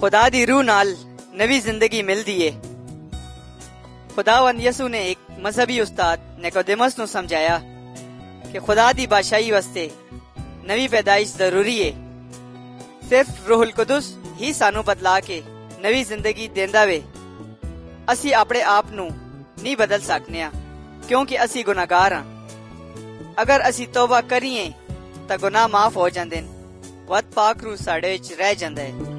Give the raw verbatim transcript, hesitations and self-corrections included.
खुदा दी रूह नाल नवी जिंदगी मिलदी है। खुदावंद यसू ने एक मजहबी उस्ताद निकोदेमस नूं समझाया कि खुदा दी बादशाही वास्ते नवी पैदाइश जरूरी है। सिर्फ रूहुल कुदुस ही सानू बदला के नवी जिंदगी देंदा वे। असी अपने आप नू नहीं बदल सकने क्योंकि असी गुनाहगार हां। अगर असी तौबा करिए तां गुनाह माफ हो जांदे न, वत पाक रूह साडे विच रह जांदा है।